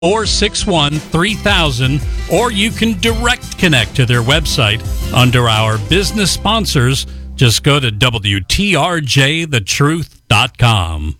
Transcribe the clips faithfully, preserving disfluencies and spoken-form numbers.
four six one, three thousand, or you can direct connect to their website under our business sponsors. Just go to W T R J the truth dot com.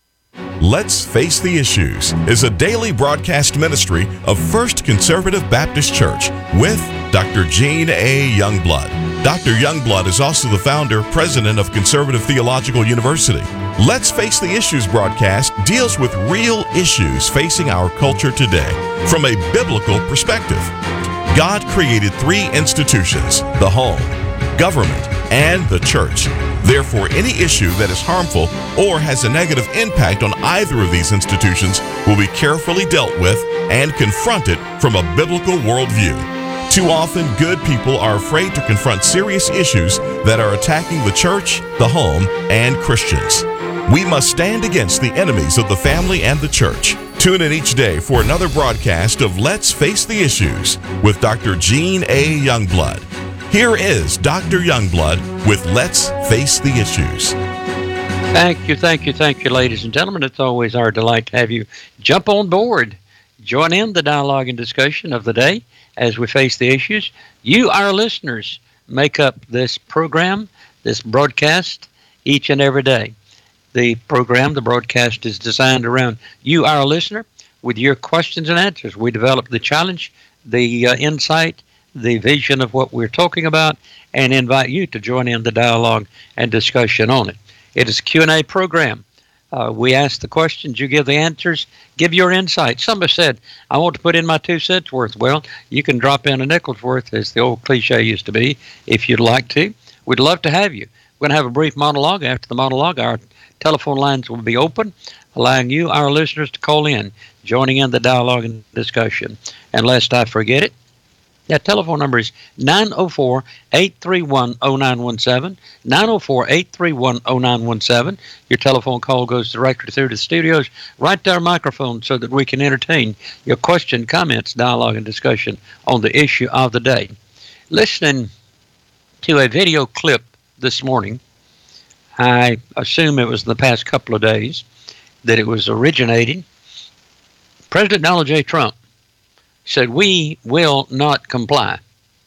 Let's Face the Issues is a daily broadcast ministry of First Conservative Baptist Church with Doctor Gene A. Youngblood. Doctor Youngblood is also the founder, president of Conservative Theological University. Let's Face the Issues broadcast deals with real issues facing our culture today from a biblical perspective. God created three institutions: the home, government, and the church. Therefore, any issue that is harmful or has a negative impact on either of these institutions will be carefully dealt with and confronted from a biblical worldview. Too often, good people are afraid to confront serious issues that are attacking the church, the home, and Christians. We must stand against the enemies of the family and the church. Tune in each day for another broadcast of Let's Face the Issues with Doctor Gene A. Youngblood. Here is Doctor Youngblood with Let's Face the Issues. Thank you, thank you, thank you, ladies and gentlemen. It's always our delight to have you jump on board. Join in the dialogue and discussion of the day as we face the issues. You, our listeners, make up this program, this broadcast, each and every day. The program, the broadcast, is designed around you, our listener, with your questions and answers. We develop the challenge, the uh, insight, the vision of what we're talking about, and invite you to join in the dialogue and discussion on it. It is a Q and A program. Uh, we ask the questions, you give the answers, give your insight. Somebody said, I want to put in my two cents worth. Well, you can drop in a nickel's worth, as the old cliche used to be, if you'd like to. We'd love to have you. We're going to have a brief monologue. After the monologue, our telephone lines will be open, allowing you, our listeners, to call in, joining in the dialogue and discussion. And lest I forget it, that telephone number is nine oh four, eight three one, oh nine one seven, nine oh four, eight three one, oh nine one seven. Your telephone call goes directly through to the studios, right to our microphone, so that we can entertain your question, comments, dialogue, and discussion on the issue of the day. Listening to a video clip this morning, I assume it was in the past couple of days that it was originating. President Donald J. Trump said, we will not comply.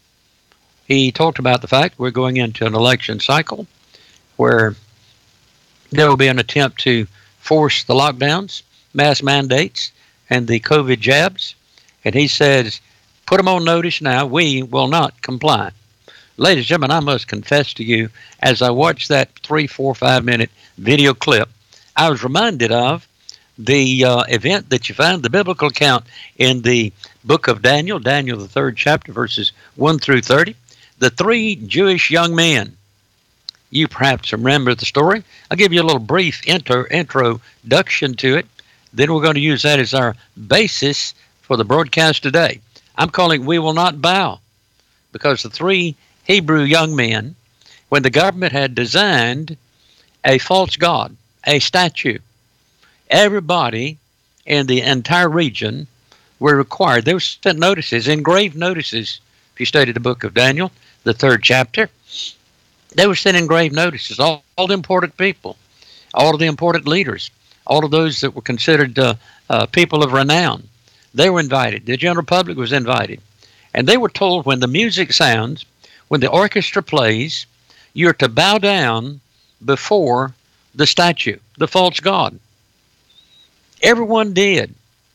He talked about the fact we're going into an election cycle where there will be an attempt to force the lockdowns, mass mandates, and the COVID jabs. And he says, put them on notice now, we will not comply. Ladies and gentlemen, I must confess to you, as I watched that three, four, five minute video clip, I was reminded of the uh, event that you find, the biblical account in the book of Daniel, Daniel, the third chapter, verses one through thirty. The three Jewish young men. You perhaps remember the story. I'll give you a little brief intro, introduction to it. Then we're going to use that as our basis for the broadcast today. I'm calling We Will Not Bow, because the three Hebrew young men, when the government had designed a false god, a statue, everybody in the entire region were required. They were sent notices, engraved notices. If you study the book of Daniel, the third chapter, they were sent engraved notices. All, all the important people, all of the important leaders, all of those that were considered uh, uh, people of renown, they were invited. The general public was invited. And they were told, when the music sounds, when the orchestra plays, you're to bow down before the statue, the false god. Everyone did,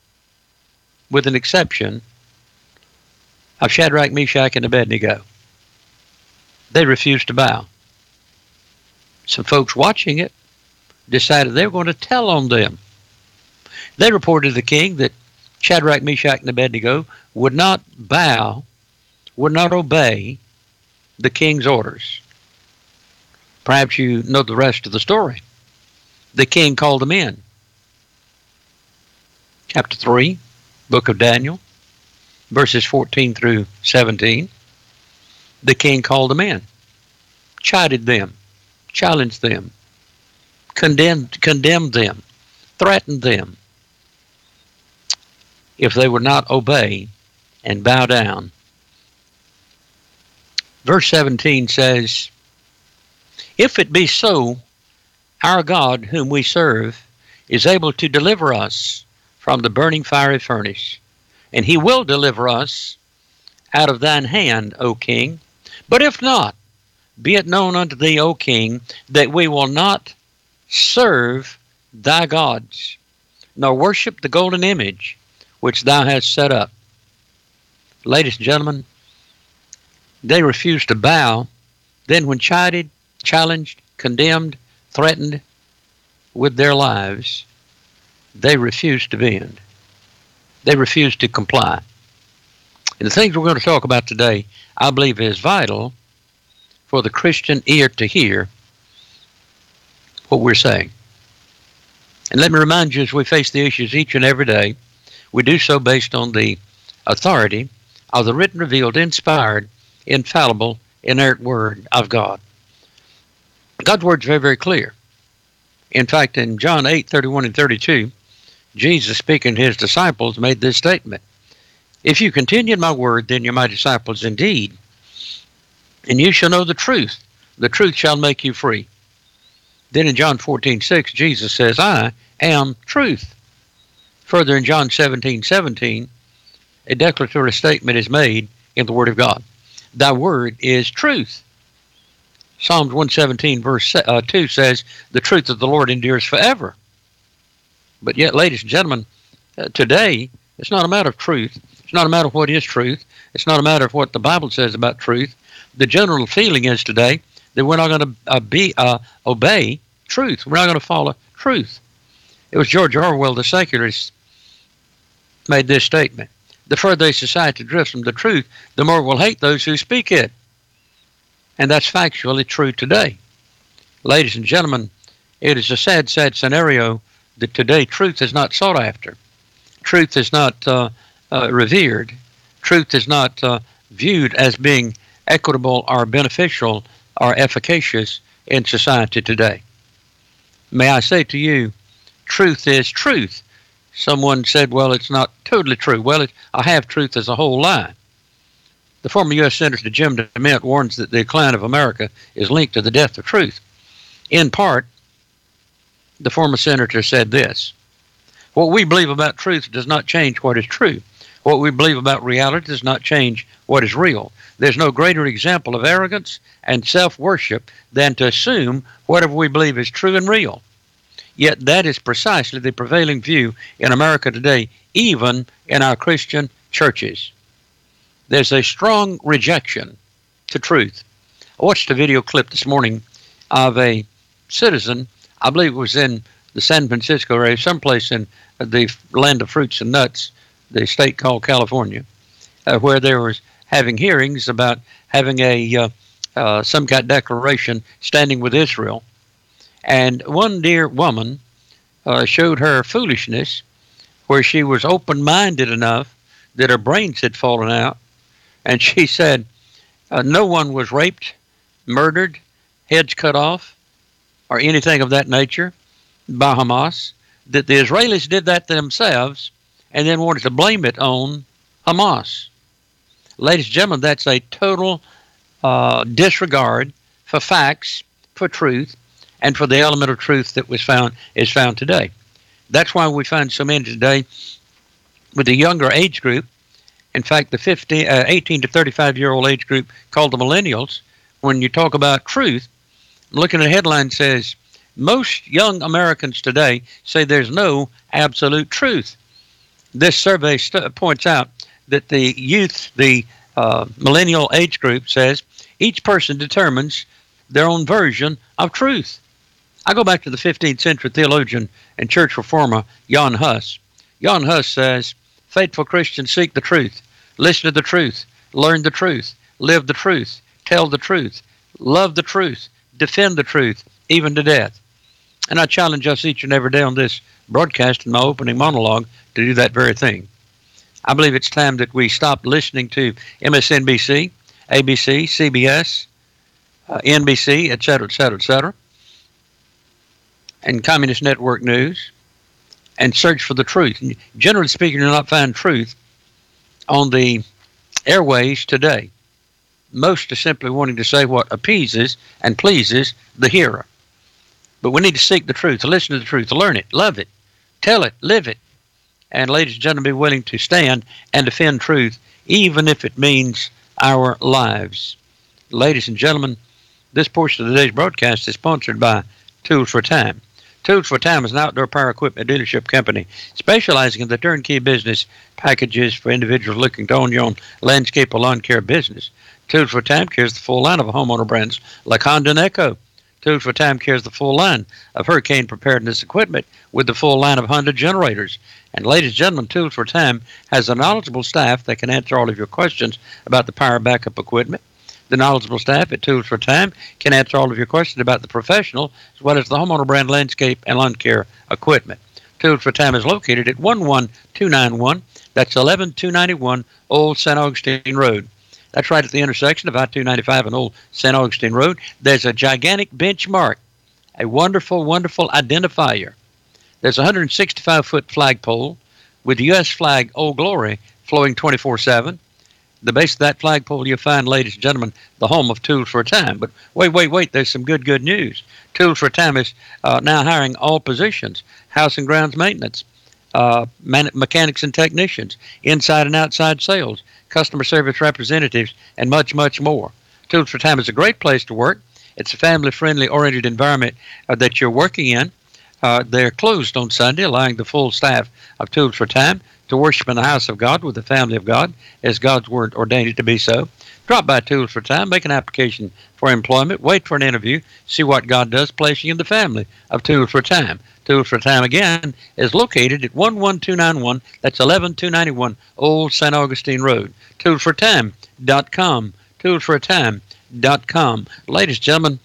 with an exception of Shadrach, Meshach, and Abednego. They refused to bow. Some folks watching it decided they were going to tell on them. They reported to the king that Shadrach, Meshach, and Abednego would not bow, would not obey the king's orders. Perhaps you know the rest of the story. The king called them in. Chapter three, book of Daniel, verses fourteen through seventeen. The king called them in, chided them, challenged them, condemned, condemned them, threatened them if they would not obey and bow down. Verse seventeen says, if it be so, our God whom we serve is able to deliver us from the burning fiery furnace, and he will deliver us out of thine hand, O king. But if not, be it known unto thee, O king, that we will not serve thy gods, nor worship the golden image which thou hast set up. Ladies and gentlemen, they refused to bow. Then when chided, challenged, condemned, threatened with their lives, they refused to bend. They refused to comply. And the things we're going to talk about today, I believe, is vital for the Christian ear to hear what we're saying. And let me remind you, as we face the issues each and every day, we do so based on the authority of the written, revealed, inspired, infallible, inerrant Word of God. God's Word is very, very clear. In fact, in John eight, thirty-one and thirty-two, Jesus, speaking to his disciples, made this statement: if you continue in my word, then you're my disciples indeed, and you shall know the truth. The truth shall make you free. Then in John fourteen, six, Jesus says, I am truth. Further in John seventeen, seventeen, a declaratory statement is made in the Word of God. Thy word is truth. Psalms one seventeen, verse uh, two says, the truth of the Lord endures forever. But yet, ladies and gentlemen, uh, today, it's not a matter of truth. It's not a matter of what is truth. It's not a matter of what the Bible says about truth. The general feeling is today that we're not going to uh, be uh, obey truth. We're not going to follow truth. It was George Orwell, the secularist, made this statement: the further a society drifts from the truth, the more we'll hate those who speak it. And that's factually true today. Ladies and gentlemen, it is a sad, sad scenario that today truth is not sought after. Truth is not uh, uh, revered. Truth is not uh, viewed as being equitable or beneficial or efficacious in society today. May I say to you, truth is truth. Someone said, well, it's not totally true. Well, it, I have truth as a whole lie. The former U S Senator Jim DeMint warns that the decline of America is linked to the death of truth. In part, the former senator said this: what we believe about truth does not change what is true. What we believe about reality does not change what is real. There's no greater example of arrogance and self-worship than to assume whatever we believe is true and real. Yet that is precisely the prevailing view in America today, even in our Christian churches. There's a strong rejection to truth. I watched a video clip this morning of a citizen, I believe it was in the San Francisco area, someplace in the land of fruits and nuts, the state called California, uh, where they were having hearings about having a uh, uh, some kind of declaration standing with Israel. And one dear woman uh, showed her foolishness, where she was open-minded enough that her brains had fallen out. And she said, uh, no one was raped, murdered, heads cut off, or anything of that nature by Hamas, that the Israelis did that themselves and then wanted to blame it on Hamas. Ladies and gentlemen, that's a total uh, disregard for facts, for truth, and for the element of truth that was found is found today. That's why we find so many today with the younger age group. In fact, the fifteen, uh, eighteen to thirty-five year old age group called the millennials, when you talk about truth, looking at a headline says, most young Americans today say there's no absolute truth. This survey st- points out that the youth, the uh, millennial age group, says each person determines their own version of truth. I go back to the fifteenth century theologian and church reformer Jan Hus. Jan Hus says, faithful Christians seek the truth, listen to the truth, learn the truth, live the truth, tell the truth, love the truth, defend the truth, even to death. And I challenge us each and every day on this broadcast in my opening monologue to do that very thing. I believe it's time that we stop listening to M S N B C, A B C, C B S, uh, N B C, et cetera, et cetera, et cetera, and Communist Network News, and search for the truth. And generally speaking, you'll not find truth on the airways today. Most are simply wanting to say what appeases and pleases the hearer. But we need to seek the truth, to listen to the truth, to learn it, love it, tell it, live it, and ladies and gentlemen, be willing to stand and defend truth, even if it means our lives. Ladies and gentlemen, this portion of today's broadcast is sponsored by Tools for Time. Tools for Time is an outdoor power equipment dealership company specializing in the turnkey business packages for individuals looking to own your own landscape or lawn care business. Tools for Time carries the full line of homeowner brands like Honda and Echo. Tools for Time carries the full line of hurricane preparedness equipment with the full line of Honda generators. And ladies and gentlemen, Tools for Time has a knowledgeable staff that can answer all of your questions about the power backup equipment. The knowledgeable staff at Tools for Time can answer all of your questions about the professional as well as the homeowner brand landscape and lawn care equipment. Tools for Time is located at one one two nine one. That's eleven two ninety-one Old Saint Augustine Road. That's right at the intersection of I two ninety-five and Old Saint Augustine Road. There's a gigantic benchmark, a wonderful, wonderful identifier. There's a one hundred sixty-five foot flagpole with the U S flag, Old Glory, flowing twenty-four seven. The base of that flagpole, you'll find, ladies and gentlemen, the home of Tools for Time. But wait, wait, wait, there's some good, good news. Tools for Time is uh, now hiring all positions: house and grounds maintenance, uh, man- mechanics and technicians, inside and outside sales, customer service representatives, and much, much more. Tools for Time is a great place to work. It's a family-friendly oriented environment uh, that you're working in. Uh, they're closed on Sunday, allowing the full staff of Tools for Time to worship in the house of God with the family of God, as God's word ordained it to be so. Drop by Tools for Time, make an application for employment, wait for an interview, see what God does, placing you in the family of Tools for Time. Tools for Time, again, is located at one one two nine one. That's eleven two ninety-one Old Saint Augustine Road. tools for time dot com. tools for time dot com. Ladies and gentlemen,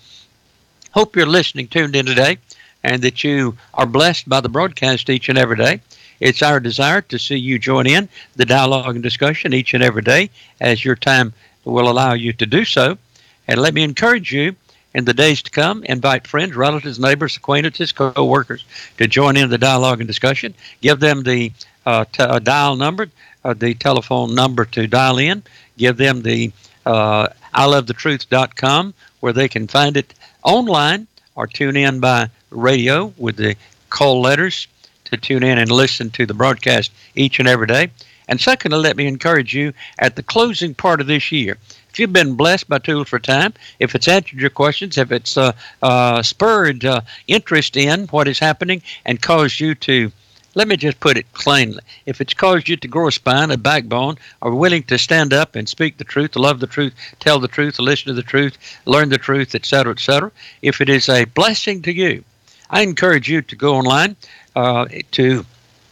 hope you're listening, tuned in today, and that you are blessed by the broadcast each and every day. It's our desire to see you join in the dialogue and discussion each and every day as your time will allow you to do so. And let me encourage you in the days to come, invite friends, relatives, neighbors, acquaintances, co-workers to join in the dialogue and discussion. Give them the uh, t- uh, dial number, uh, the telephone number to dial in. Give them the uh, I love the truth dot com where they can find it online or tune in by radio with the call letters to tune in and listen to the broadcast each and every day. And secondly, let me encourage you at the closing part of this year, if you've been blessed by Tools for Time, if it's answered your questions, if it's uh, uh, spurred uh, interest in what is happening and caused you to, let me just put it plainly, if it's caused you to grow a spine, a backbone, are willing to stand up and speak the truth, to love the truth, tell the truth, to listen to the truth, learn the truth, et cetera, et cetera, if it is a blessing to you, I encourage you to go online uh, to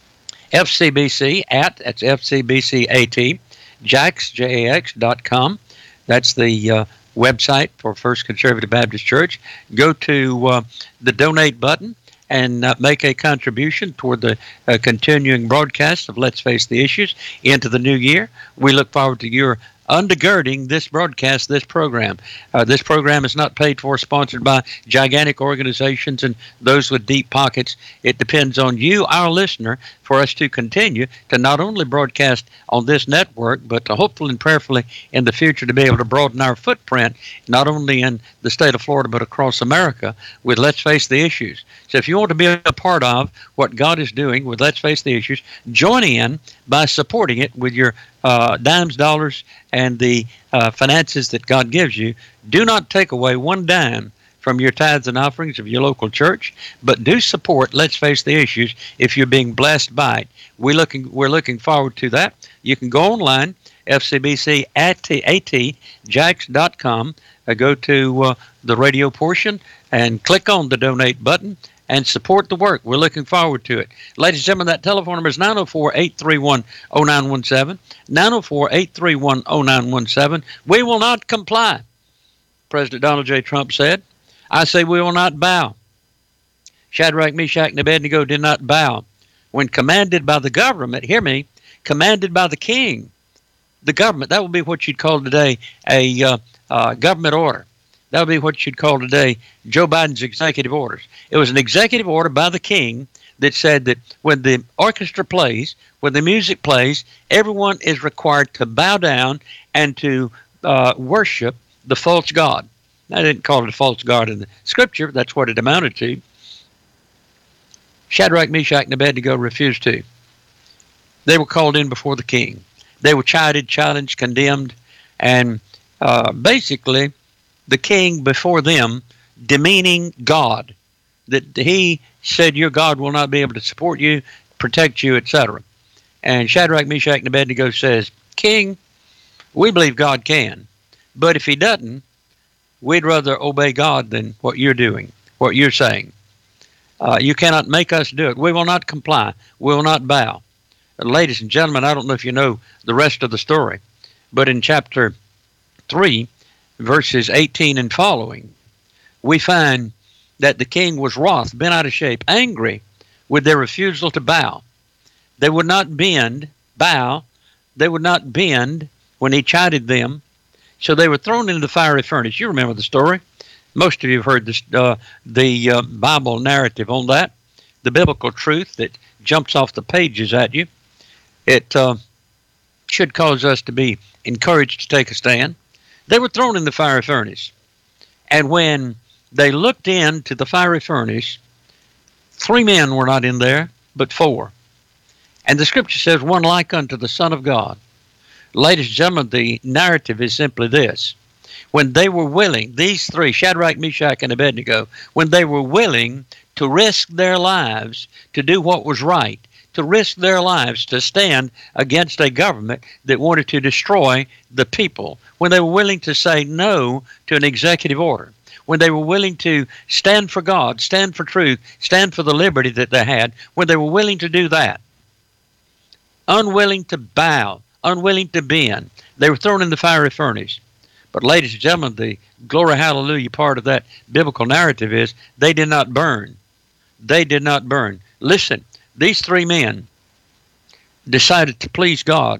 F C B C at, that's F C B C at, Jax, J A X dot com. That's the uh, website for First Conservative Baptist Church. Go to uh, the donate button and uh, make a contribution toward the uh, continuing broadcast of Let's Face the Issues into the new year. We look forward to your undergirding this broadcast, this program. Uh, this program is not paid for, sponsored by gigantic organizations and those with deep pockets. It depends on you, our listener, for us to continue to not only broadcast on this network, but to hopefully and prayerfully in the future to be able to broaden our footprint, not only in the state of Florida, but across America with Let's Face the Issues. So if you want to be a part of what God is doing with Let's Face the Issues, join in by supporting it with your uh, dimes, dollars, and the uh, finances that God gives you. Do not take away one dime from your tithes and offerings of your local church, but do support Let's Face the Issues if you're being blessed by it. We're looking, we're looking forward to that. You can go online, F C B C at Jax dot com, uh, go to uh, the radio portion and click on the donate button and support the work. We're looking forward to it. Ladies and gentlemen, that telephone number is nine oh four, eight three one, oh nine one seven, nine oh four, eight three one, oh nine one seven. We will not comply, President Donald J. Trump said. I say we will not bow. Shadrach, Meshach, and Abednego did not bow when commanded by the government, hear me, commanded by the king, the government. That would be what you'd call today a uh, uh, government order. That would be what you'd call today Joe Biden's executive orders. It was an executive order by the king that said that when the orchestra plays, when the music plays, everyone is required to bow down and to uh, worship the false god. I didn't call it a false god in the scripture, but that's what it amounted to. Shadrach, Meshach, and Abednego refused to. They were called in before the king. They were chided, challenged, condemned, and uh, basically the king before them demeaning God, that he said your God will not be able to support you, protect you, et cetera. And Shadrach, Meshach, and Abednego says, King, we believe God can, but if he doesn't, we'd rather obey God than what you're doing, what you're saying. Uh, you cannot make us do it. We will not comply. We will not bow. And ladies and gentlemen, I don't know if you know the rest of the story, but in chapter three, verses eighteen and following, we find that the king was wroth, bent out of shape, angry with their refusal to bow. They would not bend, bow. They would not bend when he chided them. So they were thrown into the fiery furnace. You remember the story. Most of you have heard this, uh, the uh, Bible narrative on that, the biblical truth that jumps off the pages at you. It uh, should cause us to be encouraged to take a stand. They were thrown in the fiery furnace. And when they looked into the fiery furnace, three men were not in there, but four. And the scripture says, one like unto the Son of God. Ladies and gentlemen, the narrative is simply this. When they were willing, these three, Shadrach, Meshach, and Abednego, when they were willing to risk their lives to do what was right, to risk their lives to stand against a government that wanted to destroy the people, when they were willing to say no to an executive order, when they were willing to stand for God, stand for truth, stand for the liberty that they had, when they were willing to do that, unwilling to bow, unwilling to bend, they were thrown in the fiery furnace. But ladies and gentlemen, the glory hallelujah part of that biblical narrative is they did not burn. They did not burn. Listen, these three men decided to please God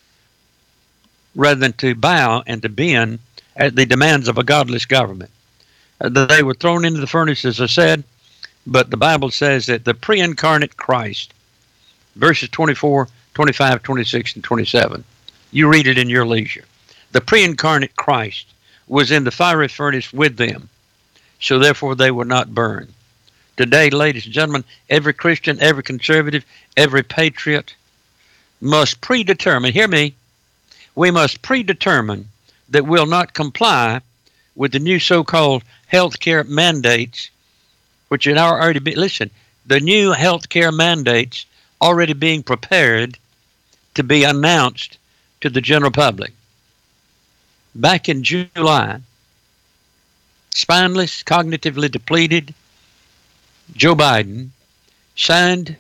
rather than to bow and to bend at the demands of a godless government. Uh, they were thrown into the furnace, as I said, but the Bible says that the pre-incarnate Christ, verses twenty-four, twenty-five, twenty-six, and twenty-seven, you read it in your leisure. The pre-incarnate Christ was in the fiery furnace with them, so therefore they were not burned. Today, ladies and gentlemen, every Christian, every conservative, every patriot must predetermine, hear me, we must predetermine that we'll not comply with the new so-called health care mandates, which are already, be, listen, the new health care mandates already being prepared to be announced to the general public. Back in July, spineless, cognitively depleted Joe Biden signed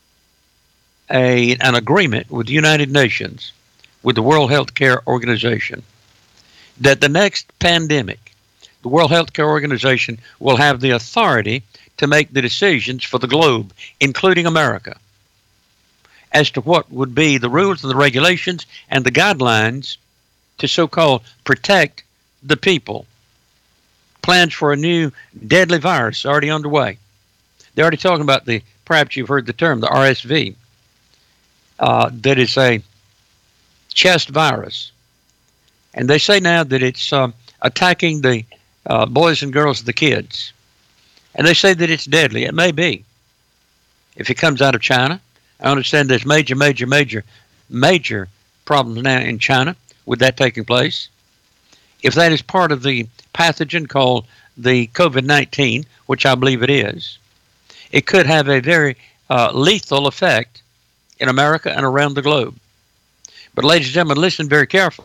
a, an agreement with the United Nations, with the World Health Care Organization, that the next pandemic, the World Health Care Organization will have the authority to make the decisions for the globe, including America, as to what would be the rules and the regulations and the guidelines to so-called protect the people. Plans for a new deadly virus already underway. They're already talking about the, perhaps you've heard the term, the R S V, uh, that is a chest virus. And they say now that it's uh, attacking the uh, boys and girls, the kids. And they say that it's deadly. It may be. If it comes out of China, I understand there's major, major, major, major problems now in China with that taking place. If that is part of the pathogen called the COVID nineteen, which I believe it is, it could have a very uh, lethal effect in America and around the globe. But ladies and gentlemen, listen very carefully.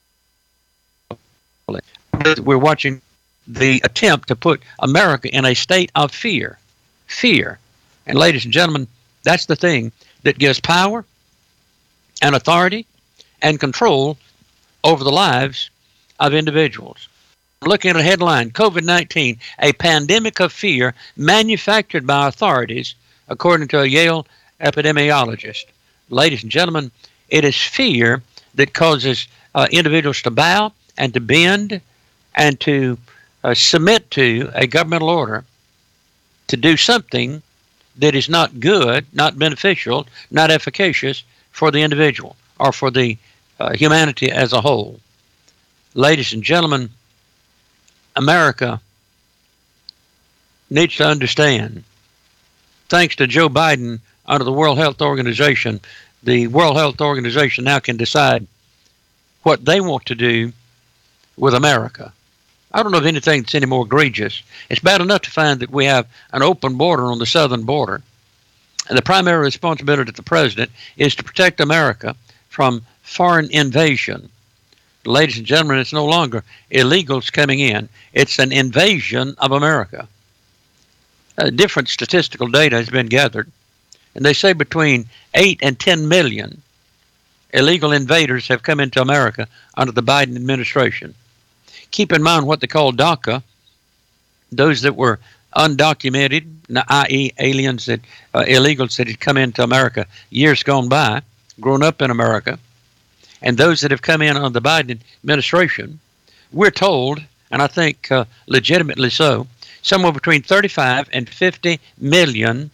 We're watching the attempt to put America in a state of fear. Fear. And ladies and gentlemen, that's the thing that gives power and authority and control over the lives of individuals. Looking at a headline, COVID nineteen, a pandemic of fear manufactured by authorities, according to a Yale epidemiologist. Ladies and gentlemen, it is fear that causes uh, individuals to bow and to bend and to uh, submit to a governmental order to do something that is not good, not beneficial, not efficacious for the individual or for the uh, humanity as a whole. Ladies and gentlemen, America needs to understand, thanks to Joe Biden under the World Health Organization, the World Health Organization now can decide what they want to do with America. I don't know of anything that's any more egregious. It's bad enough to find that we have an open border on the southern border, and the primary responsibility of the president is to protect America from foreign invasion. Ladies and gentlemen, it's no longer illegals coming in. It's an invasion of America. Uh, different statistical data has been gathered, and they say between eight and ten million illegal invaders have come into America under the Biden administration. Keep in mind what they call DACA, those that were undocumented, that is aliens, that uh, illegals that had come into America years gone by, grown up in America, and those that have come in under the Biden administration. We're told, and I think uh, legitimately so, somewhere between thirty-five and fifty million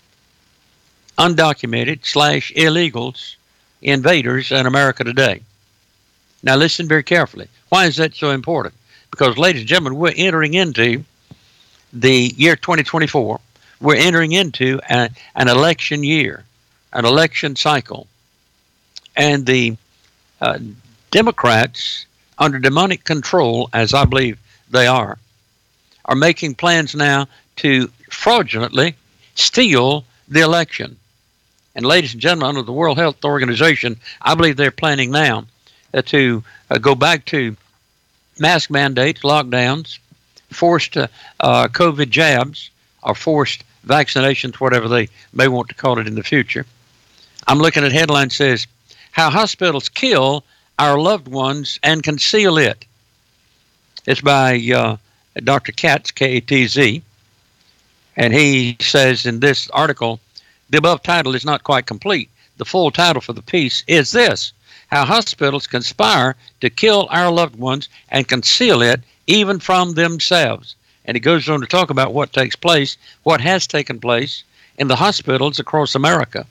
undocumented slash illegals, invaders in America today. Now listen very carefully. Why is that so important? Because, ladies and gentlemen, we're entering into the year twenty twenty-four. We're entering into a, an election year, an election cycle. And the uh, Democrats, under demonic control, as I believe they are, are making plans now to fraudulently steal the election. And ladies and gentlemen, under the World Health Organization, I believe they're planning now uh, to uh, go back to mask mandates, lockdowns, forced uh, uh, COVID jabs, or forced vaccinations, whatever they may want to call it in the future. I'm looking at headline says, how hospitals kill our loved ones and conceal it. It's by uh, Doctor Katz, K A T Z, and he says in this article, the above title is not quite complete. The full title for the piece is this: how hospitals conspire to kill our loved ones and conceal it even from themselves. And it goes on to talk about what takes place, what has taken place in the hospitals across America,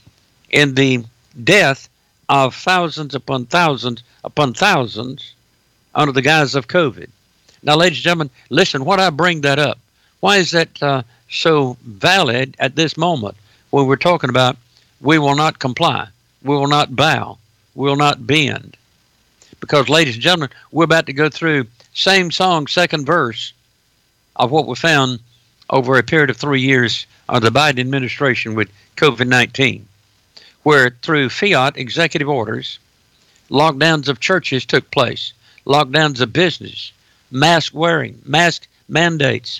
in the death of thousands upon thousands upon thousands under the guise of COVID. Now, ladies and gentlemen, listen, what I bring that up, why is that uh, so valid at this moment when we're talking about we will not comply, we will not bow, we will not bend? Because, ladies and gentlemen, we're about to go through same song, second verse of what we found over a period of three years under the Biden administration with COVID nineteen, where through fiat executive orders, lockdowns of churches took place, lockdowns of business, mask wearing, mask mandates.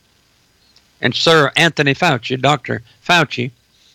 And Sir Anthony Fauci, Doctor Fauci,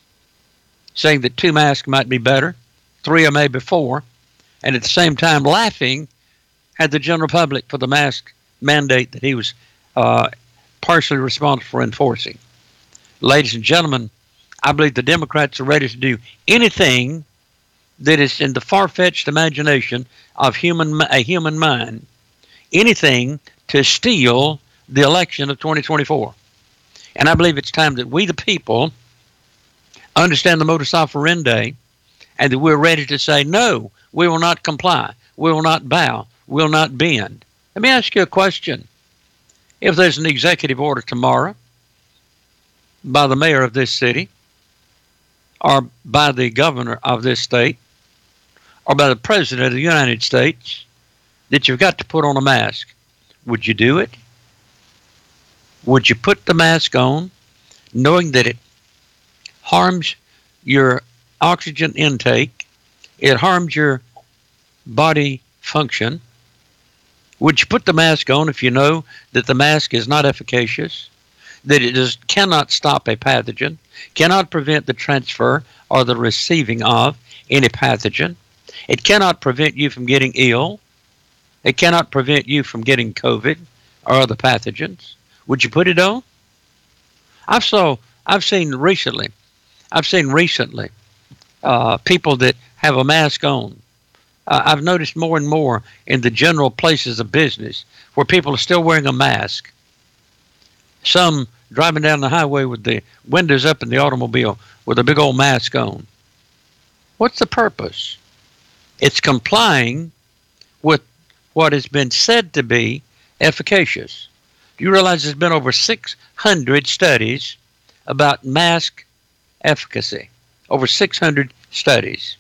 saying that two masks might be better, three or maybe four, and at the same time laughing at the general public for the mask mandate that he was uh, partially responsible for enforcing. Ladies and gentlemen, I believe the Democrats are ready to do anything that is in the far-fetched imagination of human a human mind, anything to steal the election of twenty twenty-four. And I believe it's time that we, the people, understand the modus operandi, and that we're ready to say, no, we will not comply, we will not bow, we will not bend. Let me ask you a question. If there's an executive order tomorrow by the mayor of this city, or by the governor of this state, or by the president of the United States, that you've got to put on a mask, would you do it? Would you put the mask on, knowing that it harms your oxygen intake, it harms your body function? Would you put the mask on if you know that the mask is not efficacious, that it just cannot stop a pathogen, cannot prevent the transfer or the receiving of any pathogen? It cannot prevent you from getting ill. It cannot prevent you from getting COVID or other pathogens. Would you put it on? I've saw I've seen recently, I've seen recently uh, people that have a mask on. Uh, I've noticed more and more in the general places of business where people are still wearing a mask. Some driving down the highway with the windows up in the automobile with a big old mask on. What's the purpose? It's complying with what has been said to be efficacious. Do you realize there's been over six hundred studies about mask efficacy? over six hundred studies.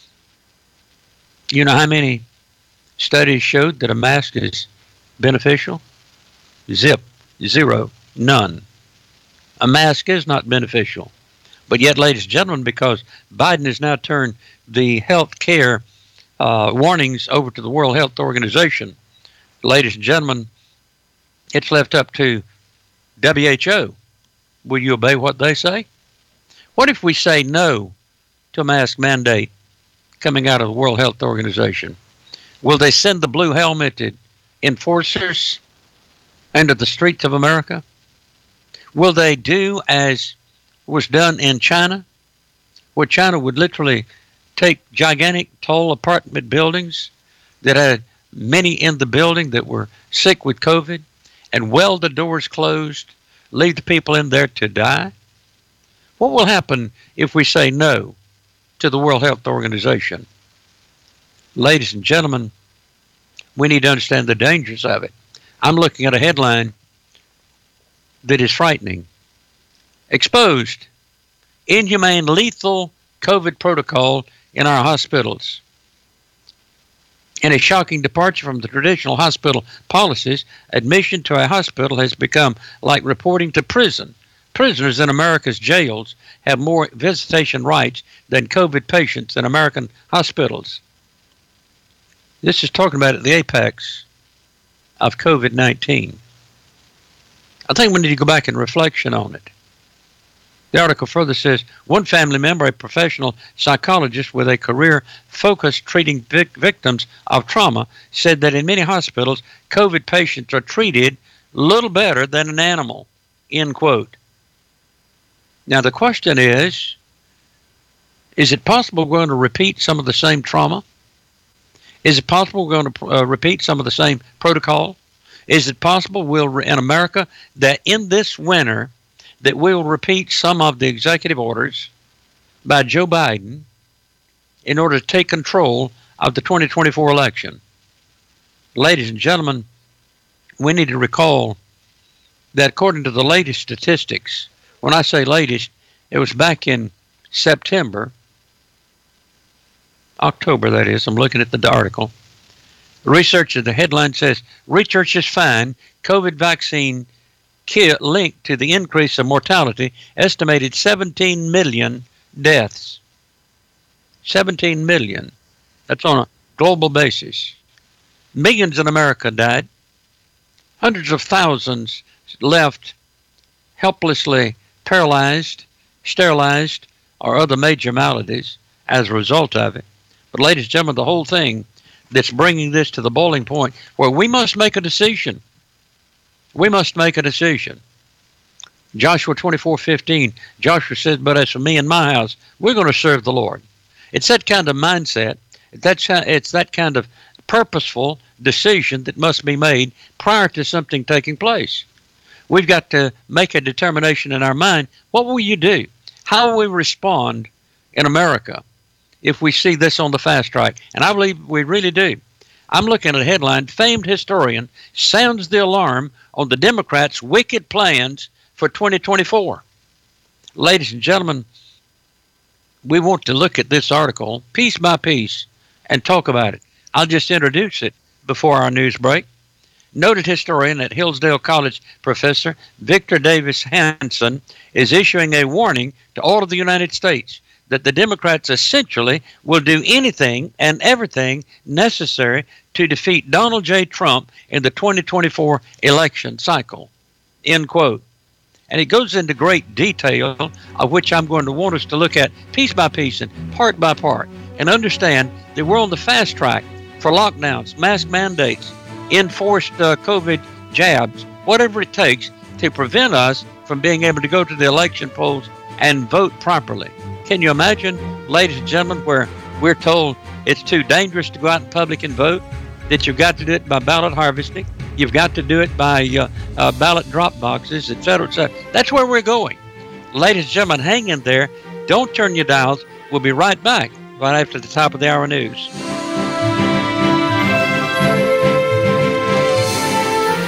You know how many studies showed that a mask is beneficial? Zip, zero, none. A mask is not beneficial. But yet, ladies and gentlemen, because Biden has now turned the health care uh, warnings over to the World Health Organization, ladies and gentlemen, it's left up to W H O. Will you obey what they say? What if we say no to a mask mandate coming out of the World Health Organization? Will they send the blue helmeted enforcers into the streets of America? Will they do as was done in China, where China would literally take gigantic tall apartment buildings that had many in the building that were sick with COVID and weld the doors closed, leave the people in there to die? What will happen if we say no to the World Health Organization? Ladies and gentlemen, we need to understand the dangers of it. I'm looking at a headline that is frightening. Exposed inhumane, lethal COVID protocol in our hospitals. In a shocking departure from the traditional hospital policies, admission to a hospital has become like reporting to prison. Prisoners in America's jails have more visitation rights than COVID patients in American hospitals. This is talking about at the apex of COVID nineteen. I think we need to go back in reflection on it. The article further says, one family member, a professional psychologist with a career focused treating vic- victims of trauma, said that in many hospitals, COVID patients are treated little better than an animal, end quote. Now, the question is, is it possible we're going to repeat some of the same trauma? Is it possible we're going to uh, repeat some of the same protocol? Is it possible we'll, re- in America, that in this winter, that we'll repeat some of the executive orders by Joe Biden in order to take control of the twenty twenty-four election? Ladies and gentlemen, we need to recall that according to the latest statistics, when I say latest, it was back in September, October that is, I'm looking at the article. Research, the headline says, researchers find COVID vaccine kit linked to the increase of mortality, estimated seventeen million deaths. seventeen million. That's on a global basis. Millions in America died. Hundreds of thousands left helplessly paralyzed, sterilized, or other major maladies as a result of it. But ladies and gentlemen, the whole thing that's bringing this to the boiling point where we must make a decision. We must make a decision. Joshua twenty-four fifteen, Joshua said, but as for me and my house, we're going to serve the Lord. It's that kind of mindset. That's how, it's that kind of purposeful decision that must be made prior to something taking place. We've got to make a determination in our mind. What will you do? How will we respond in America if we see this on the fast track? And I believe we really do. I'm looking at a headline, famed historian sounds the alarm on the Democrats' wicked plans for twenty twenty-four. Ladies and gentlemen, we want to look at this article piece by piece and talk about it. I'll just introduce it before our news break. Noted historian at Hillsdale College, Professor Victor Davis Hanson, is issuing a warning to all of the United States that the Democrats essentially will do anything and everything necessary to defeat Donald J. Trump in the twenty twenty-four election cycle, end quote. And it goes into great detail, of which I'm going to want us to look at piece by piece and part by part, and understand that we're on the fast track for lockdowns, mask mandates, enforced uh, COVID jabs, whatever it takes to prevent us from being able to go to the election polls and vote properly. Can you imagine, ladies and gentlemen, where we're told it's too dangerous to go out in public and vote, that you've got to do it by ballot harvesting, you've got to do it by uh, uh, ballot drop boxes, et cetera, et cetera. That's where we're going. Ladies and gentlemen, hang in there. Don't turn your dials. We'll be right back right after the top of the hour news.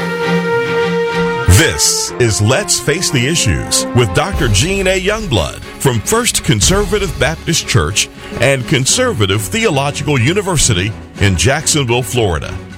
This is Let's Face the Issues with Doctor Gene A. Youngblood. from First Conservative Baptist Church and Conservative Theological University in Jacksonville, Florida.